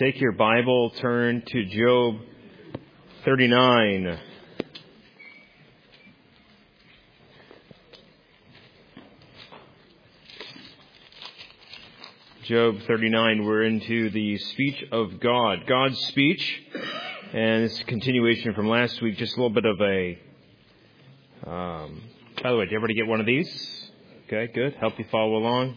Take your Bible, turn to Job 39. Job 39, we're into the speech of God. God's speech, and it's a continuation from last week, just a little bit of a... by the way, did everybody get one of these? Okay, good. Help you follow along.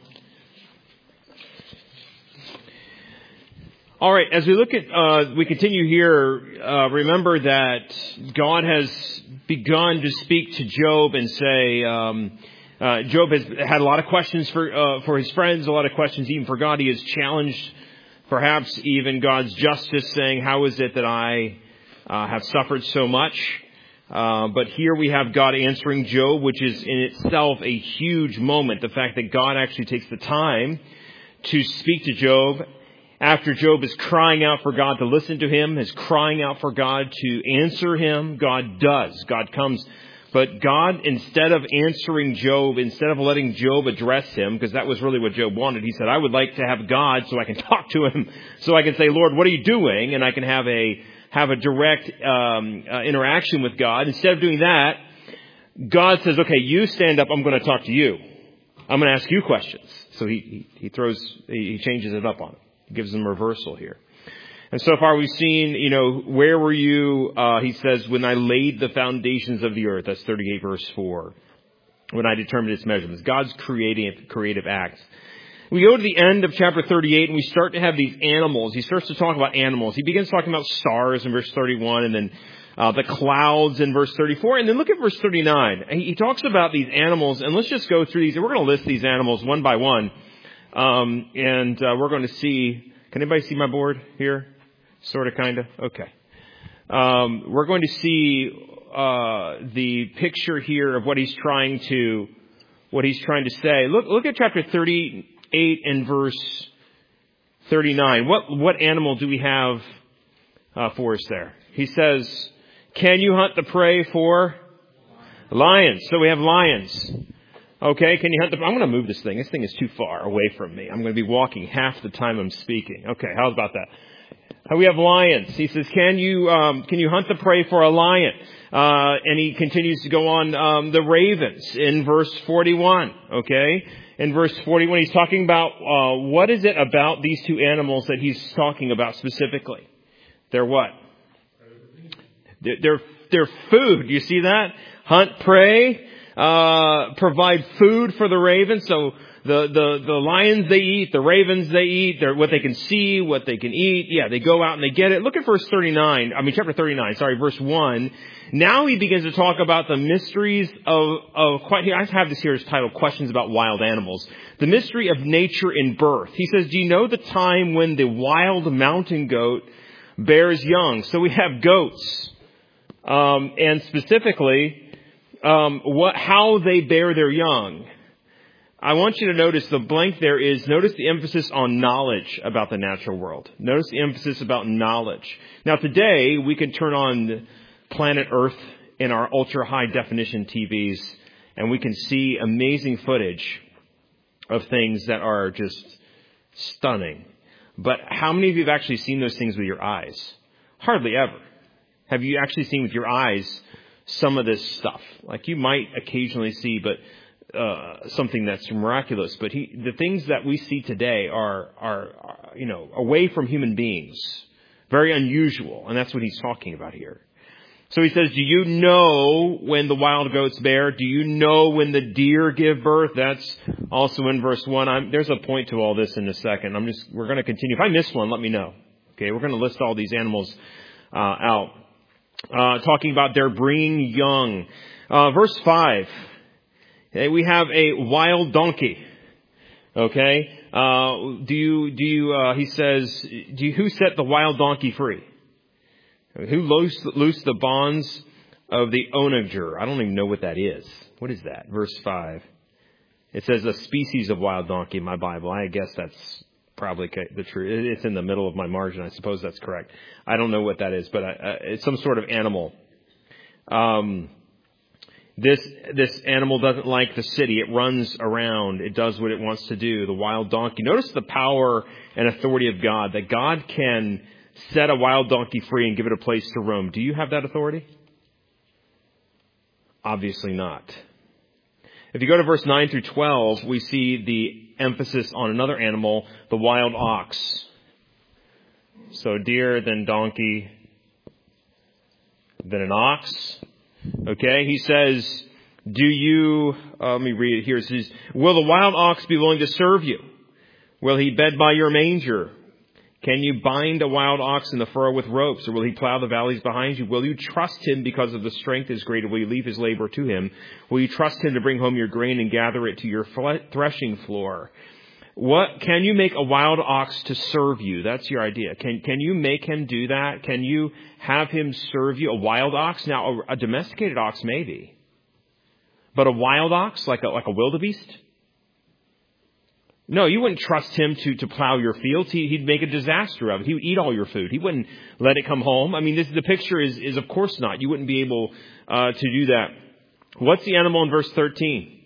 All right, as we look at, we continue here, remember that God has begun to speak to Job and say, Job has had a lot of questions for his friends, a lot of questions even for God. He has challenged perhaps even God's justice, saying, how is it that I have suffered so much? But here we have God answering Job, which is in itself a huge moment. The fact that God actually takes the time to speak to Job after Job is crying out for God to listen to him, is crying out for God to answer him. God does. God comes. But God, instead of answering Job, instead of letting Job address him, because that was really what Job wanted, he said, I would like to have God so I can talk to him, so I can say, Lord, what are you doing? And I can have a direct interaction with God. Instead of doing that, God says, okay, you stand up, I'm going to talk to you. I'm going to ask you questions. So he changes it up on him. He gives them reversal here. And so far we've seen, where were you? He says, when I laid the foundations of the earth. That's 38 verse 4. When I determined its measurements. God's creative acts. We go to the end of chapter 38 and we start to have these animals. He starts to talk about animals. He begins talking about stars in verse 31 and then the clouds in verse 34. And then look at verse 39. He talks about these animals, and let's just go through these. And we're going to list these animals one by one. We're going to see, can anybody see my board here? Sort of, kind of? Okay. We're going to see the picture here of what he's trying to say. Look at chapter 38 and verse 39. What animal do we have for us there? He says, can you hunt the prey for lions? So we have lions. Okay, can you hunt I'm going to move this thing. This thing is too far away from me. I'm going to be walking half the time I'm speaking. Okay, how about that? We have lions. He says, can you hunt the prey for a lion? And he continues to go on, the ravens in verse 41. Okay. In verse 41, he's talking about, what is it about these two animals that he's talking about specifically? They're what? They're food. You see that? Hunt prey, provide food for the ravens. So the lions they eat, the ravens they eat, they're what they can see, what they can eat. Yeah, they go out and they get it. Look at verse 39. Chapter 39, verse 1. Now he begins to talk about the mysteries I have this here as titled Questions About Wild Animals. The mystery of nature in birth. He says, do you know the time when the wild mountain goat bears young? So we have goats. And specifically, how they bear their young. I want you to notice the blank there notice the emphasis on knowledge about the natural world. Notice the emphasis about knowledge. Now today, we can turn on planet Earth in our ultra high definition TVs and we can see amazing footage of things that are just stunning. But how many of you have actually seen those things with your eyes? Hardly ever. Have you actually seen with your eyes some of this stuff? Like you might occasionally see, but something that's miraculous. But the things that we see today are away from human beings, very unusual, and that's what he's talking about here. So he says, do you know when the wild goats bear? Do you know when the deer give birth? That's also in verse 1. There's a point to all this in a second. We're going to continue. If I miss one, let me know. Okay, we're going to list all these animals out. Talking about their bringing young. Verse 5. We have a wild donkey. Okay. He says, who set the wild donkey free? Who loosed the bonds of the onager? I don't even know what that is. What is that? Verse 5. It says a species of wild donkey in my Bible. I guess that's probably the truth. It's in the middle of my margin. I suppose that's correct. I don't know what that is, but it's some sort of animal. This animal doesn't like the city. It runs around. It does what it wants to do. The wild donkey. Notice the power and authority of God, that God can set a wild donkey free and give it a place to roam. Do you have that authority? Obviously not. If you go to verse 9 through 12, we see the emphasis on another animal, the wild ox. So deer, then donkey, then an ox. Okay, he says, let me read it here. It says, will the wild ox be willing to serve you? Will he bed by your manger? Can you bind a wild ox in the furrow with ropes, or will he plow the valleys behind you? Will you trust him because of the strength is great, or will you leave his labor to him? Will you trust him to bring home your grain and gather it to your threshing floor? Can you make a wild ox to serve you? That's your idea. Can you make him do that? Can you have him serve you? A wild ox? Now, a domesticated ox maybe. But a wild ox, like a wildebeest? No, you wouldn't trust him to plow your fields. He'd make a disaster of it. He would eat all your food. He wouldn't let it come home. I mean, the picture is of course not. You wouldn't be able to do that. What's the animal in verse 13?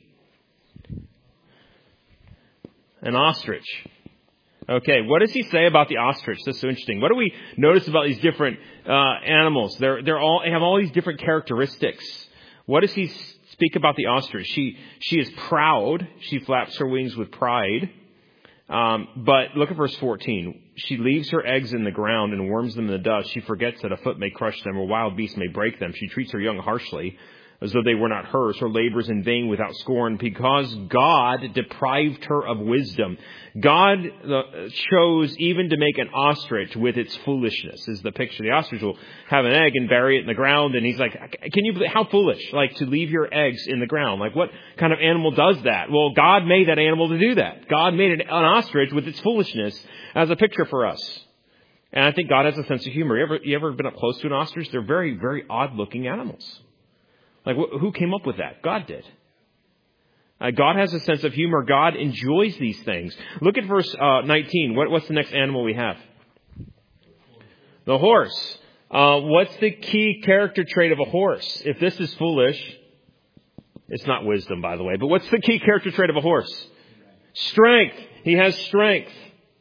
An ostrich. Okay, what does he say about the ostrich? That's so interesting. What do we notice about these different animals? They have all these different characteristics. What does he speak about the ostrich? She is proud. She flaps her wings with pride. But look at verse 14. She leaves her eggs in the ground and worms them in the dust. She forgets that a foot may crush them or wild beast may break them. She treats her young harshly, as though they were not hers. Her labor is in vain without scorn, because God deprived her of wisdom. God chose even to make an ostrich with its foolishness, is the picture. The ostrich will have an egg and bury it in the ground, and he's like, how foolish, like to leave your eggs in the ground. Like, what kind of animal does that? Well, God made that animal to do that. God made an ostrich with its foolishness as a picture for us. And I think God has a sense of humor. You ever been up close to an ostrich? They're very, very odd-looking animals. Like, who came up with that? God did. God has a sense of humor. God enjoys these things. Look at verse 19. What's the next animal we have? The horse. What's the key character trait of a horse? If this is foolish, it's not wisdom, by the way, but what's the key character trait of a horse? Strength. He has strength.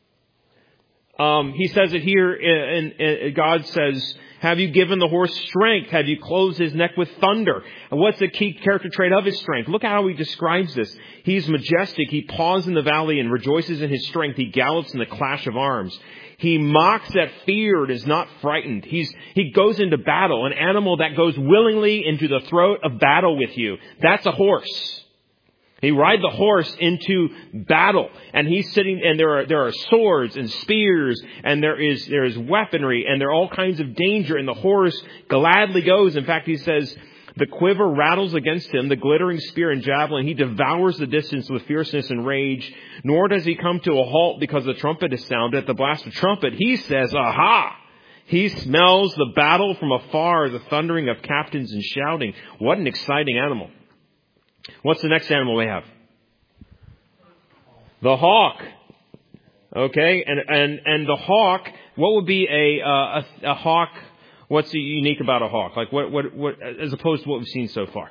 He says it here, and God says, have you given the horse strength? Have you closed his neck with thunder? And what's the key character trait of his strength? Look at how he describes this. He's majestic. He paws in the valley and rejoices in his strength. He gallops in the clash of arms. He mocks at fear and is not frightened. He goes into battle, an animal that goes willingly into the throat of battle with you. That's a horse. He rides the horse into battle, and he's sitting, and there are swords and spears, and there is weaponry, and there are all kinds of danger, and the horse gladly goes. In fact, he says, the quiver rattles against him, the glittering spear and javelin. He devours the distance with fierceness and rage, nor does he come to a halt because the trumpet is sounded. At the blast of trumpet, he says, aha! He smells the battle from afar, the thundering of captains and shouting. What an exciting animal. What's the next animal we have? The hawk. Okay, and the hawk. What would be a hawk? What's unique about a hawk? Like what as opposed to what we've seen so far?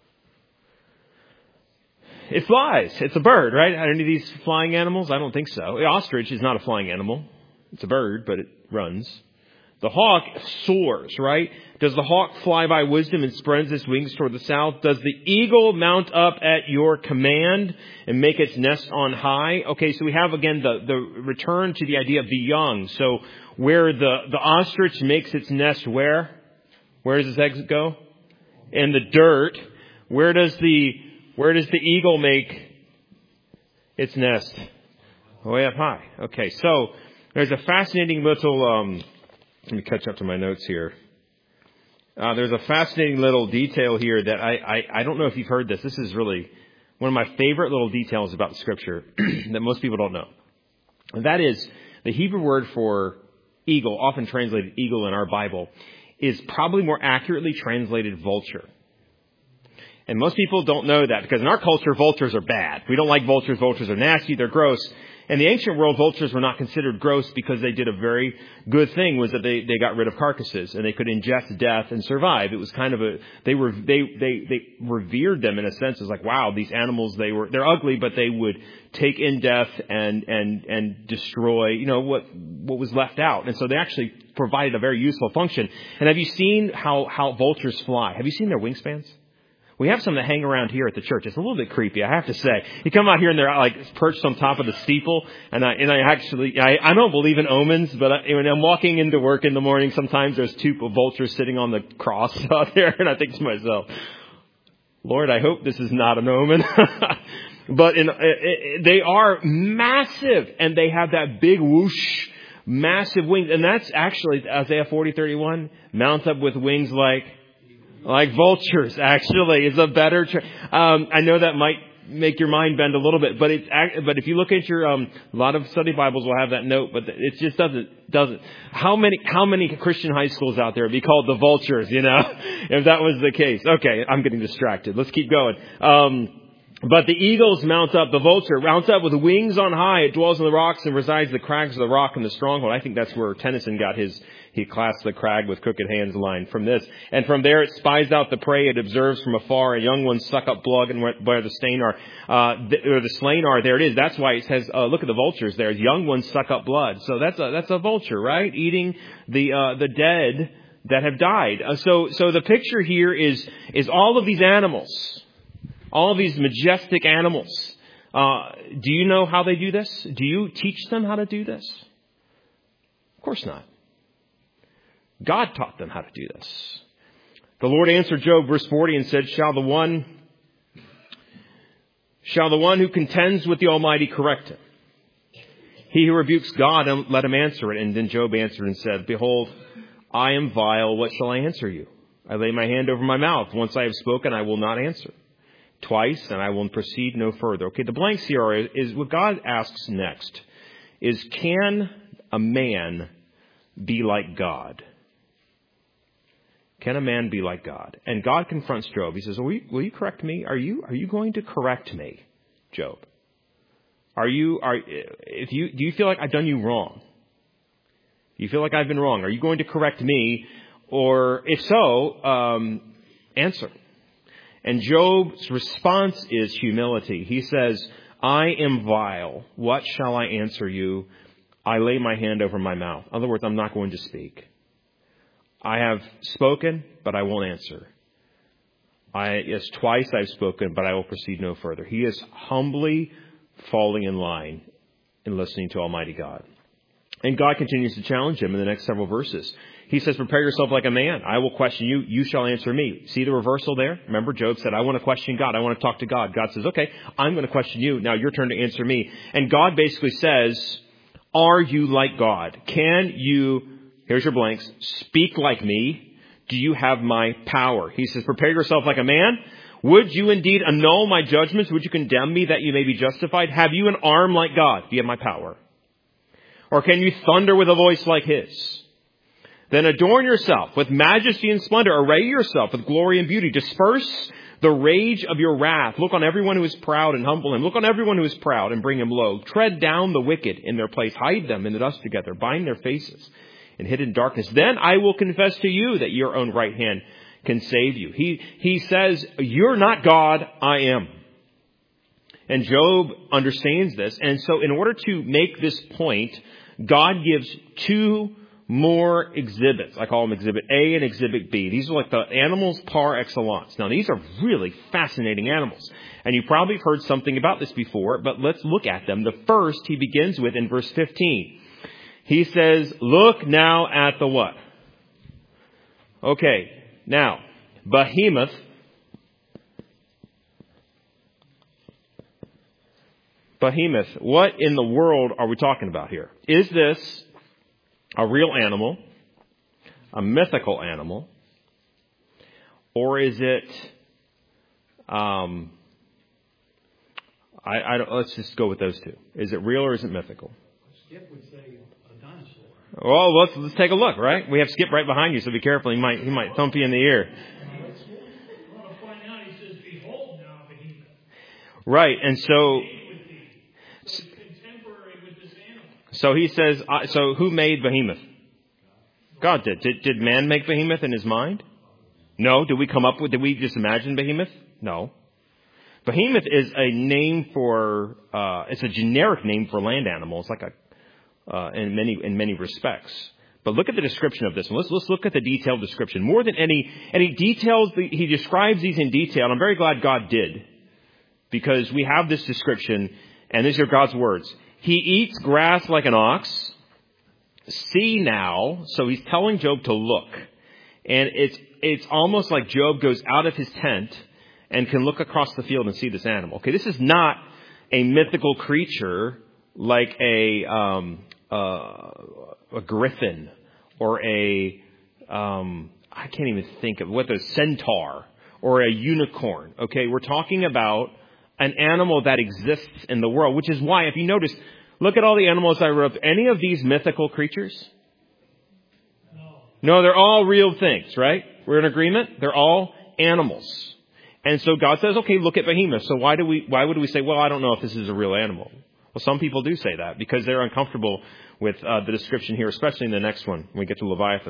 It flies. It's a bird, right? Are any of these flying animals? I don't think so. The ostrich is not a flying animal. It's a bird, but it runs. The hawk soars, right? Does the hawk fly by wisdom and spreads its wings toward the south? Does the eagle mount up at your command and make its nest on high? Okay, so we have again the return to the idea of the young. So where the ostrich makes its nest where? Where does its eggs go? In the dirt. Where does the eagle make its nest? Way up high. Okay, so there's a fascinating little let me catch up to my notes here. There's a fascinating little detail here that I don't know if you've heard this. This is really one of my favorite little details about the Scripture that most people don't know. And that is the Hebrew word for eagle, often translated eagle in our Bible, is probably more accurately translated vulture. And most people don't know that because in our culture, vultures are bad. We don't like vultures. Vultures are nasty. They're gross. In the ancient world, vultures were not considered gross because they did a very good thing, was that they got rid of carcasses and they could ingest death and survive. It was kind of they revered them in a sense as like, wow, these animals, they're ugly, but they would take in death and destroy, what was left out. And so they actually provided a very useful function. And have you seen how vultures fly? Have you seen their wingspans? We have some that hang around here at the church. It's a little bit creepy, I have to say. You come out here and they're like perched on top of the steeple. And I don't believe in omens, but when I'm walking into work in the morning, sometimes there's two vultures sitting on the cross out there. And I think to myself, Lord, I hope this is not an omen. But they are massive, and they have that big whoosh, massive wings. And that's actually Isaiah 40:31, mount up with wings like vultures, actually, is a better I know that might make your mind bend a little bit, but if you look at your, a lot of study Bibles will have that note, but it just doesn't. How many Christian high schools out there would be called the vultures, if that was the case? Okay, I'm getting distracted. Let's keep going. But the eagles the vulture mounts up with wings on high. It dwells in the rocks and resides in the crags of the rock and the stronghold. I think that's where Tennyson got he classed the crag with crooked hands line from this. And from there it spies out the prey. It observes from afar, and young ones suck up blood, and where the slain are, there it is. That's why it says, look at the vultures there. Young ones suck up blood. So that's a vulture, right? Eating the dead that have died. So the picture here is all of these animals. All of these majestic animals. Do you know how they do this? Do you teach them how to do this? Of course not. God taught them how to do this. The Lord answered Job, verse 40, and said, Shall the one who contends with the Almighty correct him? He who rebukes God, let him answer it. And then Job answered and said, Behold, I am vile. What shall I answer you? I lay my hand over my mouth. Once I have spoken, I will not answer. Twice, and I will proceed no further. Okay, the blanks here is what God asks next is, can a man be like God? Can a man be like God? And God confronts Job. He says, will you correct me? Are you going to correct me, Job? Do you feel like I've done you wrong? Do you feel like I've been wrong? Are you going to correct me? Or if so, answer. And Job's response is humility. He says, I am vile. What shall I answer you? I lay my hand over my mouth. In other words, I'm not going to speak. I have spoken, but I won't answer. Yes, twice I've spoken, but I will proceed no further. He is humbly falling in line and listening to Almighty God. And God continues to challenge him in the next several verses. He says, prepare yourself like a man. I will question you. You shall answer me. See the reversal there? Remember, Job said, I want to question God. I want to talk to God. God says, okay, I'm going to question you. Now your turn to answer me. And God basically says, are you like God? Can you, here's your blanks, speak like me? Do you have my power? He says, prepare yourself like a man. Would you indeed annul my judgments? Would you condemn me that you may be justified? Have you an arm like God? Do you have my power? Or can you thunder with a voice like his? Then adorn yourself with majesty and splendor. Array yourself with glory and beauty. Disperse the rage of your wrath. Look on everyone who is proud and humble him. Look on everyone who is proud and bring him low. Tread down the wicked in their place. Hide them in the dust together. Bind their faces in hidden darkness. Then I will confess to you that your own right hand can save you. He says, you're not God, I am. And Job understands this. And so in order to make this point, God gives two more exhibits. I call them Exhibit A and Exhibit B. These are like the animals par excellence. Now, these are really fascinating animals. And you probably have heard something about this before, but let's look at them. The first he begins with in verse 15. He says, look now at the what? Okay, now, behemoth. Behemoth, what in the world are we talking about here? Is this a real animal, a mythical animal, or is it, let's just go with those two. Is it real or is it mythical? Skip would say a dinosaur. Well, let's take a look, right? We have Skip right behind you, so be careful. He might thump you in the ear. I want to point out, he says, behold now, behemoth. Right, and so... contemporary So he says, so who made Behemoth? God did. Did man make Behemoth in his mind? No. Did we just imagine Behemoth? No. Behemoth is a name for, it's a generic name for land animals, like in many respects. But look at the description of this. Let's look at the detailed description. More than any details, he describes these in detail. And I'm very glad God did, because we have this description, and these are God's words. He eats grass like an ox. See now. So he's telling Job to look. And it's almost like Job goes out of his tent and can look across the field and see this animal. Okay, this is not a mythical creature like a griffin or I can't even think of what, a centaur or a unicorn. Okay, we're talking about an animal that exists in the world, which is why, if you notice, look at all the animals I wrote. Any of these mythical creatures? No, they're all real things, right? We're in agreement? They're all animals. And so God says, okay, look at Behemoth. So why would we say, well, I don't know if this is a real animal? Well, some people do say that because they're uncomfortable with the description here, especially in the next one when we get to Leviathan.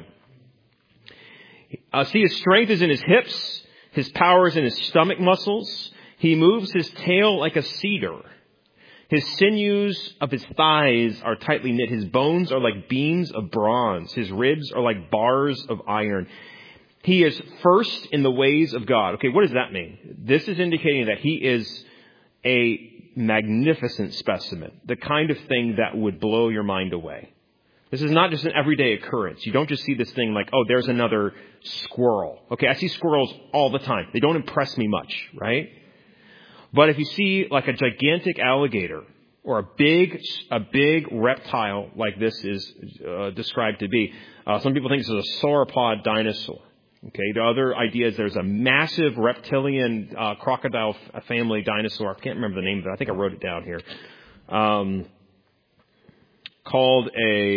See, his strength is in his hips. His power is in his stomach muscles. He moves his tail like a cedar. His sinews of his thighs are tightly knit. His bones are like beams of bronze. His ribs are like bars of iron. He is first in the ways of God. Okay, what does that mean? This is indicating that he is a magnificent specimen, the kind of thing that would blow your mind away. This is not just an everyday occurrence. You don't just see this thing like, oh, there's another squirrel. Okay, I see squirrels all the time. They don't impress me much, right? But if you see like a gigantic alligator or a big reptile like this is described to be, some people think this is a sauropod dinosaur. Okay, the other idea is there's a massive reptilian crocodile family dinosaur. I can't remember the name of it. I think I wrote it down here. Called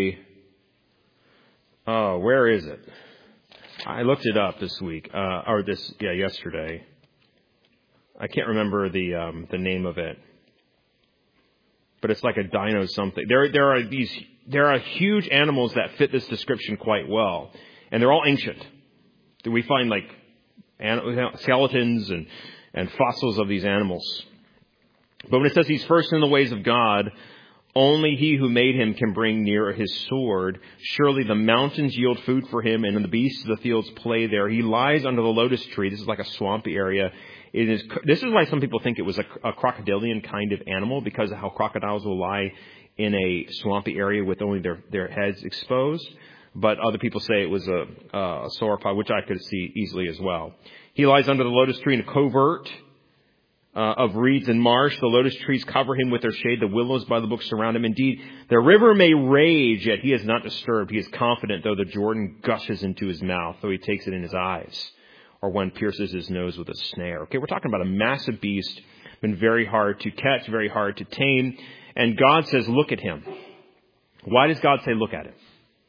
where is it? I looked it up this week, yesterday. I can't remember the name of it, but it's like a dino something. There are huge animals that fit this description quite well, and they're all ancient. We find like skeletons and fossils of these animals. But when it says he's first in the ways of God, only he who made him can bring near his sword. Surely the mountains yield food for him, and the beasts of the fields play there. He lies under the lotus tree. This is like a swampy area. This is why some people think it was a crocodilian kind of animal, because of how crocodiles will lie in a swampy area with only their heads exposed. But other people say it was a sauropod, which I could see easily as well. He lies under the lotus tree in a covert of reeds and marsh. The lotus trees cover him with their shade. The willows by the brook surround him. Indeed, the river may rage, yet he is not disturbed. He is confident, though the Jordan gushes into his mouth, though he takes it in his eyes, or one pierces his nose with a snare. Okay, we're talking about a massive beast, been very hard to catch, very hard to tame. And God says, look at him. Why does God say, look at him?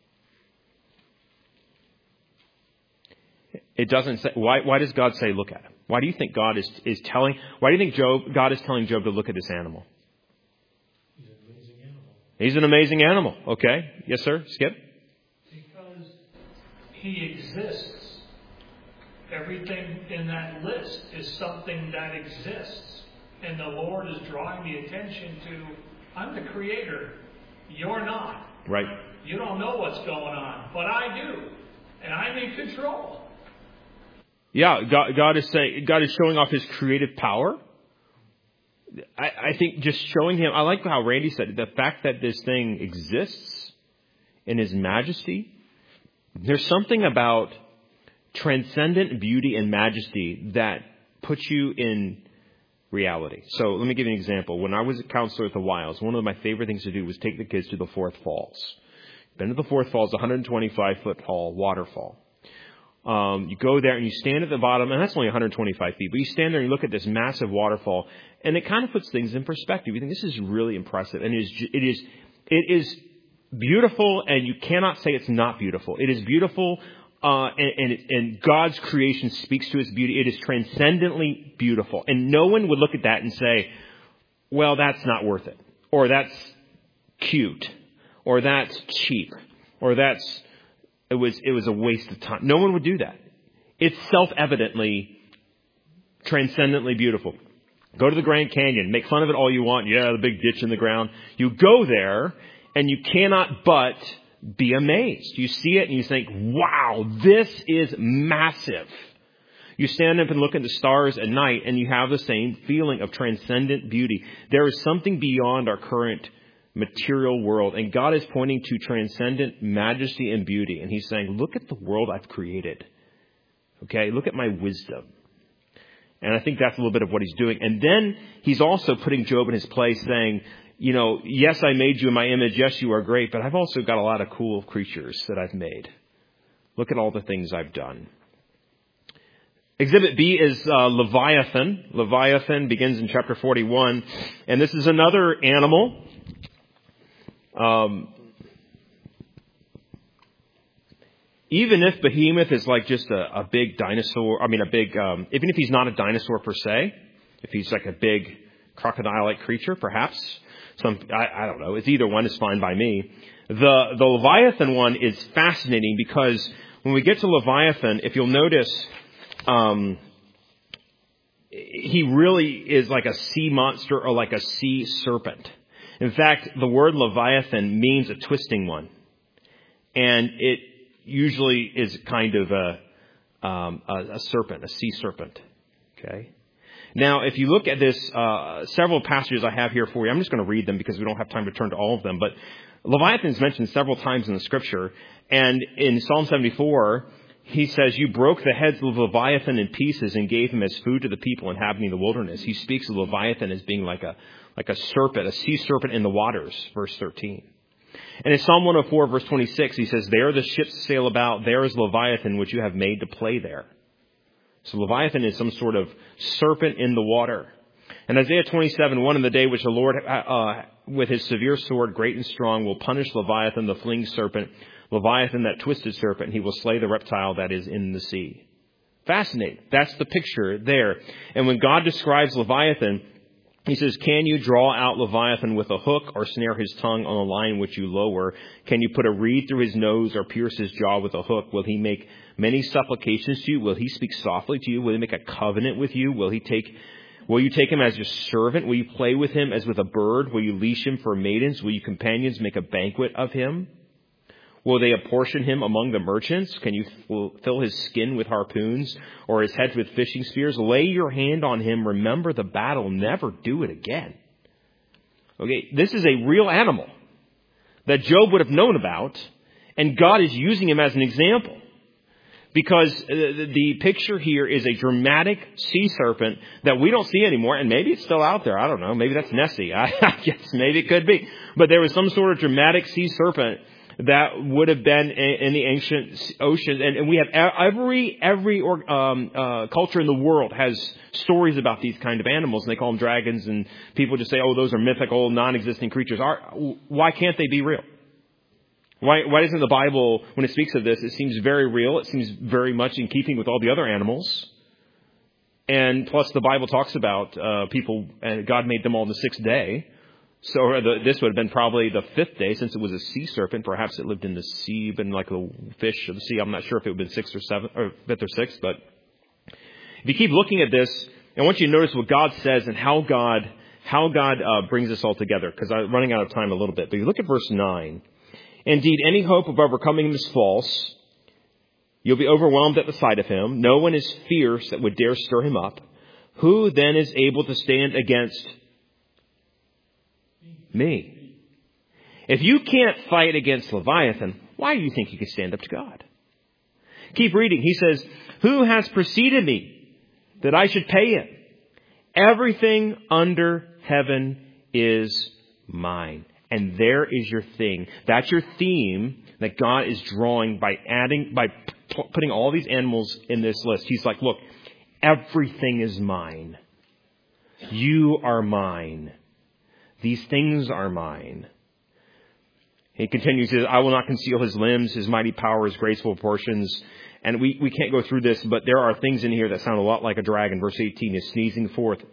It doesn't say. Why does God say, look at him? Why do you think God is telling? Why do you think God is telling Job to look at this animal? He's an amazing animal. He's an amazing animal. Okay. Yes, sir. Skip. Because he exists. Everything in that list is something that exists. And the Lord is drawing the attention to, I'm the creator. You're not. Right. You don't know what's going on, but I do. And I'm in control. Yeah, God is showing off his creative power. I think just showing him, I like how Randy said it, the fact that this thing exists in his majesty. There's something about transcendent beauty and majesty that puts you in reality. So let me give you an example. When I was a counselor at the Wilds, one of my favorite things to do was take the kids to the Fourth Falls. Been to the Fourth Falls, 125-foot tall waterfall. You go there and you stand at the bottom, and that's only 125 feet, but you stand there and you look at this massive waterfall, and it kind of puts things in perspective. You think this is really impressive, and it is beautiful, and you cannot say it's not beautiful. It is beautiful, and God's creation speaks to its beauty. It is transcendently beautiful, and no one would look at that and say, well, that's not worth it, or that's cute, or that's cheap, or it was a waste of time. No one would do that. It's self-evidently, transcendently beautiful. Go to the Grand Canyon, make fun of it all you want. Yeah, the big ditch in the ground. You go there, and you cannot but be amazed. You see it, and you think, wow, this is massive. You stand up and look at the stars at night, and you have the same feeling of transcendent beauty. There is something beyond our current material world, and God is pointing to transcendent majesty and beauty. And He's saying, look at the world I've created. Okay, look at my wisdom. And I think that's a little bit of what He's doing. And then He's also putting Job in his place, saying, you know, yes, I made you in my image. Yes, you are great, but I've also got a lot of cool creatures that I've made. Look at all the things I've done. Exhibit B is Leviathan. Leviathan begins in chapter 41. And this is another animal. Even if Behemoth is like just a big dinosaur, even if he's not a dinosaur per se, if he's like a big crocodile-like creature, perhaps. I don't know. It's either one is fine by me. The Leviathan one is fascinating because when we get to Leviathan, if you'll notice, he really is like a sea monster or like a sea serpent. In fact, the word Leviathan means a twisting one. And it usually is kind of a serpent, a sea serpent. Okay. Now, if you look at this, several passages I have here for you, I'm just going to read them because we don't have time to turn to all of them. But Leviathan is mentioned several times in the Scripture. And in Psalm 74, he says, you broke the heads of Leviathan in pieces and gave him as food to the people inhabiting the wilderness. He speaks of Leviathan as being like a serpent, a sea serpent in the waters, verse 13. And in Psalm 104, verse 26, he says, there the ships sail about, there is Leviathan, which you have made to play there. So Leviathan is some sort of serpent in the water. And Isaiah 27:1, in the day which the Lord, with his severe sword, great and strong, will punish Leviathan, the fleeing serpent, Leviathan, that twisted serpent, and he will slay the reptile that is in the sea. Fascinating. That's the picture there. And when God describes Leviathan, he says, can you draw out Leviathan with a hook or snare his tongue on a line which you lower? Can you put a reed through his nose or pierce his jaw with a hook? Will he make many supplications to you? Will he speak softly to you? Will he make a covenant with you? Will you take him as your servant? Will you play with him as with a bird? Will you leash him for maidens? Will you companions make a banquet of him? Will they apportion him among the merchants? Can you fill his skin with harpoons or his head with fishing spears? Lay your hand on him. Remember the battle. Never do it again. Okay, this is a real animal that Job would have known about, and God is using him as an example. Because the picture here is a dramatic sea serpent that we don't see anymore, and maybe it's still out there. I don't know. Maybe that's Nessie. I guess maybe it could be. But there was some sort of dramatic sea serpent that would have been in the ancient ocean. And we have every culture in the world has stories about these kind of animals, and they call them dragons, and people just say, oh, those are mythical, non-existing creatures. Why can't they be real? Why doesn't the Bible, when it speaks of this, it seems very real. It seems very much in keeping with all the other animals. And plus the Bible talks about people, and God made them all on the sixth day. So this would have been probably the fifth day, since it was a sea serpent. Perhaps it lived in the sea, been like a fish of the sea. I'm not sure if it would have been sixth or seventh, or fifth or sixth. But if you keep looking at this, I want you to notice what God says and how God brings this all together. Because I'm running out of time a little bit. But you look at verse 9. Indeed, any hope of overcoming him is false. You'll be overwhelmed at the sight of him. No one is fierce that would dare stir him up. Who then is able to stand against me? If you can't fight against Leviathan, why do you think you can stand up to God? Keep reading. He says, who has preceded me that I should pay him? Everything under heaven is mine. And there is your thing. That's your theme that God is drawing by putting all these animals in this list. He's like, look, everything is mine. You are mine. These things are mine. He continues, I will not conceal his limbs, his mighty power, his graceful proportions. And we can't go through this, but there are things in here that sound a lot like a dragon. Verse 18 is sneezing forth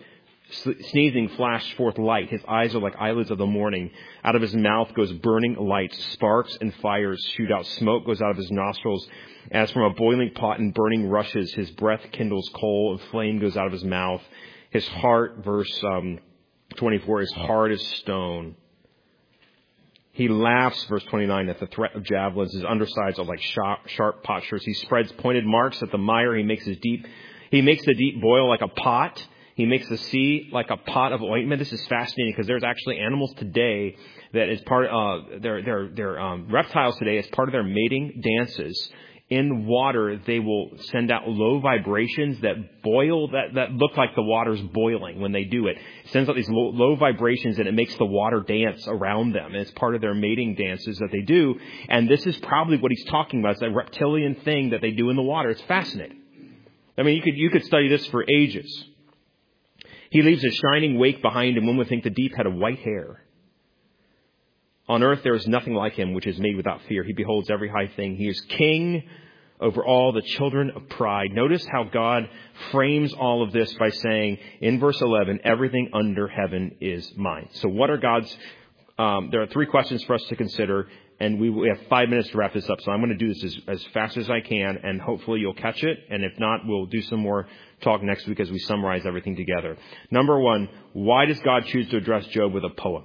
Sneezing flashed forth light. His eyes are like eyelids of the morning. Out of his mouth goes burning light. Sparks and fires shoot out. Smoke goes out of his nostrils as from a boiling pot and burning rushes. His breath kindles coal and flame goes out of his mouth. His heart, verse 24, is hard as stone. He laughs, verse 29, at the threat of javelins. His undersides are like sharp potsherds. He spreads pointed marks at the mire. He makes the deep boil like a pot. He makes the sea like a pot of ointment. This is fascinating because there's actually animals today that is part of they're reptiles today as part of their mating dances. In water, they will send out low vibrations that boil, that look like the water's boiling when they do it. It sends out these low vibrations and it makes the water dance around them. And it's part of their mating dances that they do. And this is probably what he's talking about. It's a reptilian thing that they do in the water. It's fascinating. I mean, you could study this for ages. He leaves a shining wake behind him. One would think the deep had a white hair. On earth there is nothing like him which is made without fear. He beholds every high thing. He is king over all the children of pride. Notice how God frames all of this by saying in verse 11, everything under heaven is mine. So what are God's, there are three questions for us to consider, and we have 5 minutes to wrap this up. So I'm going to do this as fast as I can, and hopefully you'll catch it. And if not, we'll do some more talk next week as we summarize everything together. Number one, why does God choose to address Job with a poem?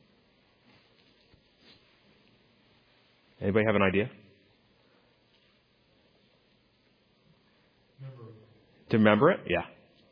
Anybody have an idea? To remember it? Yeah.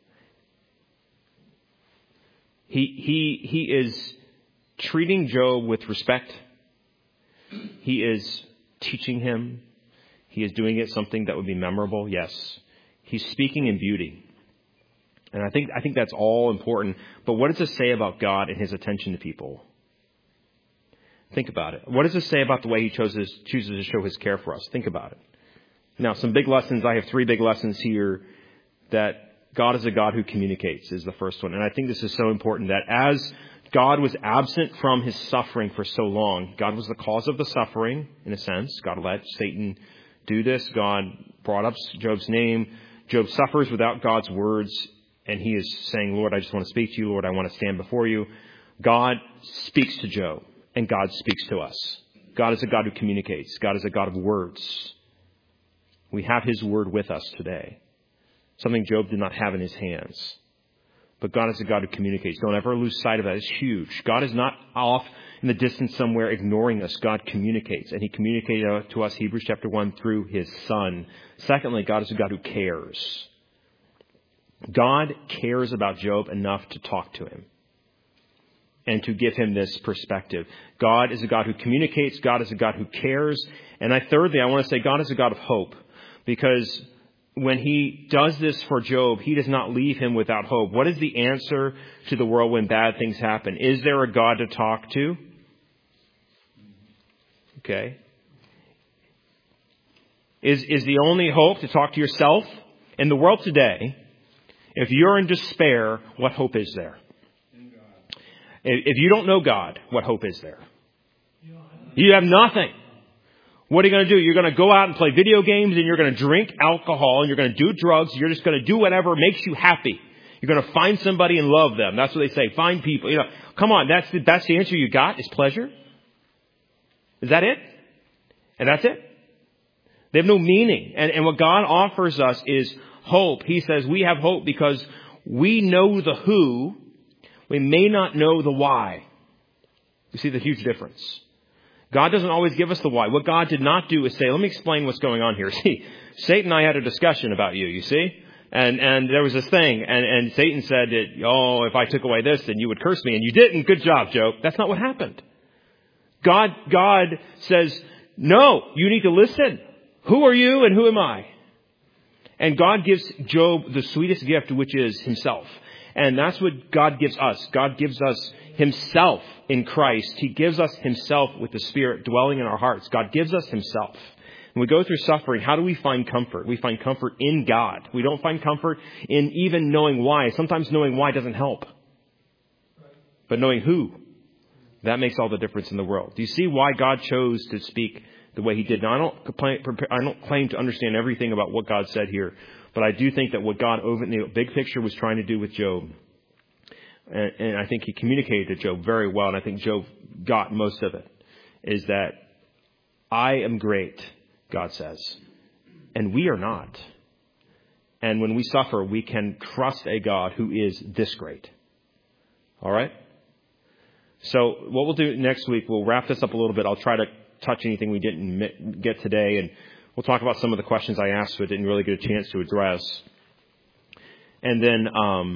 He is treating Job with respect. He is teaching him. He is doing it something that would be memorable. Yes. He's speaking in beauty. And I think that's all important. But what does it say about God and his attention to people? Think about it. What does it say about the way he chooses to show his care for us? Think about it. Now, some big lessons. I have 3 big lessons here. That God is a God who communicates is the first one. And I think this is so important that as God was absent from his suffering for so long, God was the cause of the suffering, in a sense. God let Satan do this. God brought up Job's name. Job suffers without God's words. And he is saying, Lord, I just want to speak to you. Lord, I want to stand before you. God speaks to Job. And God speaks to us. God is a God who communicates. God is a God of words. We have his word with us today. Something Job did not have in his hands. But God is a God who communicates. Don't ever lose sight of that. It's huge. God is not off in the distance somewhere ignoring us. God communicates. And he communicated to us, Hebrews chapter 1, through his Son. Secondly, God is a God who cares. God cares about Job enough to talk to him. And to give him this perspective. God is a God who communicates. God is a God who cares. And thirdly, I want to say God is a God of hope. Because when he does this for Job, he does not leave him without hope. What is the answer to the world when bad things happen? Is there a God to talk to? Okay. Is the only hope to talk to yourself? In the world today, if you're in despair, what hope is there? If you don't know God, what hope is there? You have nothing. What are you going to do? You're going to go out and play video games and you're going to drink alcohol and you're going to do drugs. You're just going to do whatever makes you happy. You're going to find somebody and love them. That's what they say. Find people. Come on. That's the answer you got is pleasure. Is that it? And that's it. They have no meaning. And what God offers us is hope. He says we have hope because we know the who. We may not know the why. You see the huge difference. God doesn't always give us the why. What God did not do is say, let me explain what's going on here. See, Satan and I had a discussion about you see? And there was this thing. And Satan said that, if I took away this, then you would curse me. And you didn't. Good job, Job. That's not what happened. God says, no, you need to listen. Who are you and who am I? And God gives Job the sweetest gift, which is himself. And that's what God gives us. God gives us himself in Christ. He gives us himself with the Spirit dwelling in our hearts. God gives us himself. When we go through suffering, how do we find comfort? We find comfort in God. We don't find comfort in even knowing why. Sometimes knowing why doesn't help. But knowing who, that makes all the difference in the world. Do you see why God chose to speak the way he did? Now, I don't claim to understand everything about what God said here. But I do think that what God over in the big picture was trying to do with Job and I think he communicated to Job very well, and I think Job got most of it, is that I am great, God says, and we are not. And when we suffer, we can trust a God who is this great. All right? So what we'll do next week, we'll wrap this up a little bit. I'll try to touch anything we didn't get today, and we'll talk about some of the questions I asked but didn't really get a chance to address. And then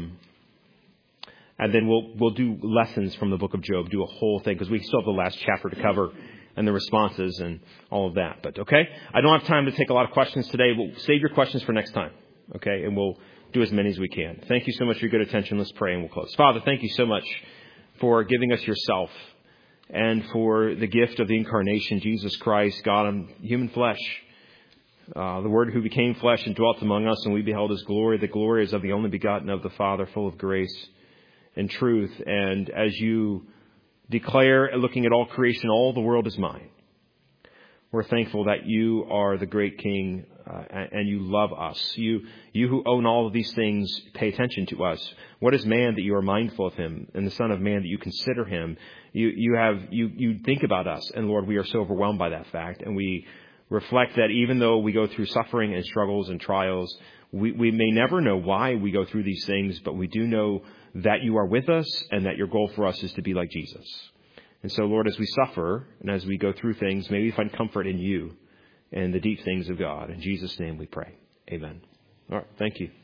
we'll do lessons from the book of Job, do a whole thing, because we still have the last chapter to cover and the responses and all of that. But okay, I don't have time to take a lot of questions today. We'll save your questions for next time. Okay, and we'll do as many as we can. Thank you so much for your good attention. Let's pray and we'll close. Father, thank you so much for giving us yourself and for the gift of the incarnation, Jesus Christ, God in human flesh. The Word who became flesh and dwelt among us, and we beheld His glory. The glory is of the only begotten of the Father, full of grace and truth. And as you declare, looking at all creation, all the world is mine. We're thankful that you are the great King and you love us. You who own all of these things, pay attention to us. What is man that you are mindful of him, and the Son of Man that you consider him? You think about us, and Lord, we are so overwhelmed by that fact, and we reflect that even though we go through suffering and struggles and trials, we may never know why we go through these things, but we do know that you are with us and that your goal for us is to be like Jesus. And so, Lord, as we suffer and as we go through things, may we find comfort in you and the deep things of God. In Jesus' name we pray. Amen. All right. Thank you.